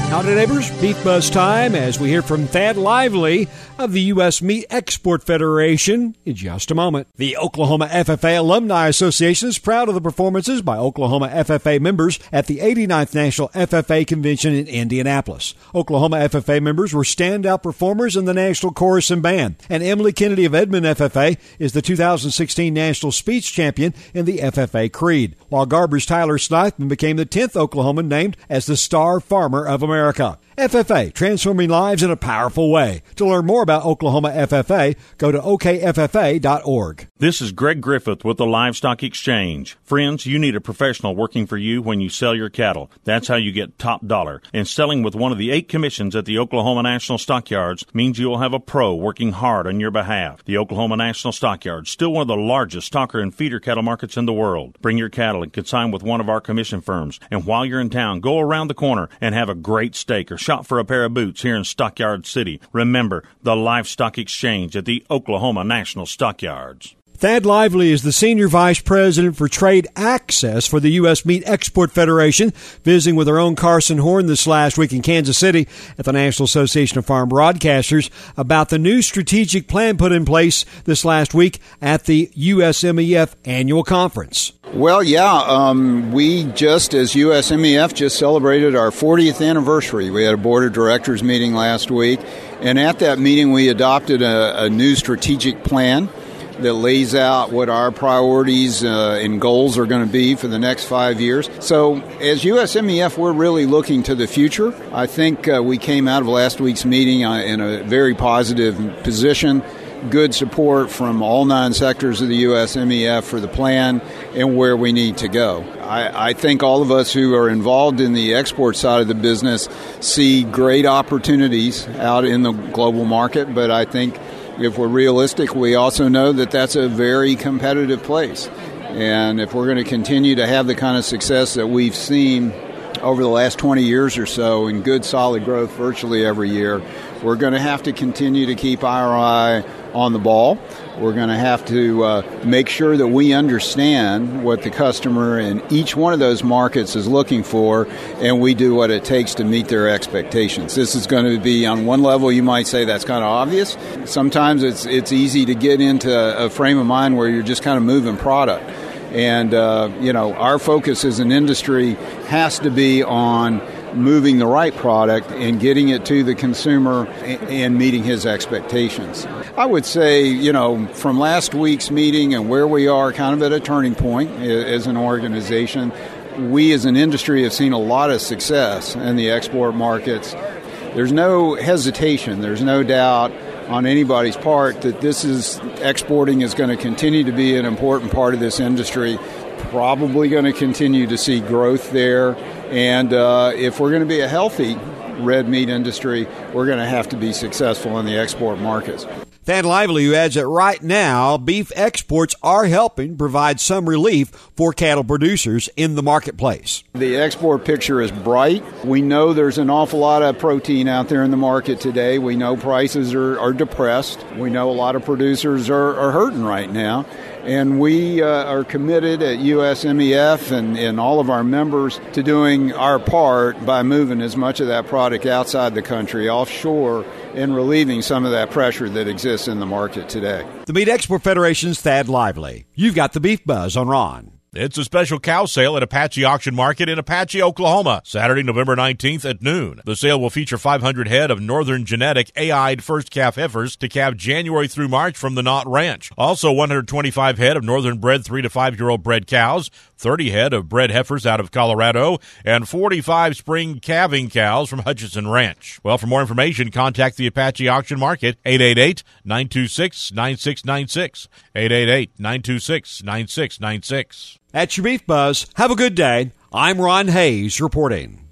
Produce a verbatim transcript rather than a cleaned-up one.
Howdy, neighbors. Beef Buzz time as we hear from Thad Lively of the U S Meat Export Federation in just a moment. The Oklahoma F F A Alumni Association is proud of the performances by Oklahoma F F A members at the eighty-ninth National F F A Convention in Indianapolis. Oklahoma F F A members were standout performers in the National Chorus and Band, and Emily Kennedy of Edmond F F A is the two thousand sixteen National Speech Champion in the F F A Creed, while Garber's Tyler Snythman became the tenth Oklahoman named as the Star Farmer of America. America. F F A, transforming lives in a powerful way. To learn more about Oklahoma F F A, go to O K F F A dot org. This is Greg Griffith with the Livestock Exchange. Friends, you need a professional working for you when you sell your cattle. That's how you get top dollar. And selling with one of the eight commissions at the Oklahoma National Stockyards means you will have a pro working hard on your behalf. The Oklahoma National Stockyards, still one of the largest stocker and feeder cattle markets in the world. Bring your cattle and consign with one of our commission firms. And while you're in town, go around the corner and have a great steak or shop for a pair of boots here in Stockyard City. Remember, the Livestock Exchange at the Oklahoma National Stockyards. Thad Lively is the Senior Vice President for Trade Access for the U S Meat Export Federation, visiting with our own Carson Horn this last week in Kansas City at the National Association of Farm Broadcasters about the new strategic plan put in place this last week at the U S M E F annual conference. Well, yeah, um, we just, as U S M E F, just celebrated our fortieth anniversary. We had a board of directors meeting last week, and at that meeting we adopted a, a new strategic plan that lays out what our priorities uh, and goals are going to be for the next five years. So as U S M E F, we're really looking to the future. I think uh, we came out of last week's meeting uh, in a very positive position. Good support from all nine sectors of the U S M E F for the plan and where we need to go. I, I think all of us who are involved in the export side of the business see great opportunities out in the global market, but I think if we're realistic, we also know that that's a very competitive place. And if we're going to continue to have the kind of success that we've seen over the last twenty years or so in good, solid growth virtually every year, we're going to have to continue to keep our eye on the ball. We're going to have to uh, make sure that we understand what the customer in each one of those markets is looking for, and we do what it takes to meet their expectations. This is going to be, on one level, you might say that's kind of obvious. Sometimes it's it's easy to get into a frame of mind where you're just kind of moving product. And, uh, you know, our focus as an industry has to be on moving the right product and getting it to the consumer and meeting his expectations. I would say, you know, from last week's meeting and where we are kind of at a turning point as an organization, we as an industry have seen a lot of success in the export markets. There's no hesitation, there's no doubt on anybody's part that this is exporting is going to continue to be an important part of this industry, probably going to continue to see growth there. And uh, if we're going to be a healthy red meat industry, we're going to have to be successful in the export markets. Thad Lively, who adds that right now, beef exports are helping provide some relief for cattle producers in the marketplace. The export picture is bright. We know there's an awful lot of protein out there in the market today. We know prices are, are depressed. We know a lot of producers are, are hurting right now. And we uh, are committed at U S M E F and, and all of our members to doing our part by moving as much of that product outside the country, offshore, and relieving some of that pressure that exists in the market today. The Meat Export Federation's Thad Lively. You've got the Beef Buzz on Ron. It's a special cow sale at Apache Auction Market in Apache, Oklahoma, Saturday, November nineteenth at noon. The sale will feature five hundred head of Northern Genetic A I'd first calf heifers to calve January through March from the Knott Ranch. Also, one hundred twenty-five head of Northern bred three to five year old bred cows, thirty head of bred heifers out of Colorado, and forty-five spring calving cows from Hutchinson Ranch. Well, for more information, contact the Apache Auction Market, eight eight eight, nine two six, nine six nine six, eight eight eight, nine two six, nine six nine six. That's your Beef Buzz. Have a good day. I'm Ron Hayes reporting.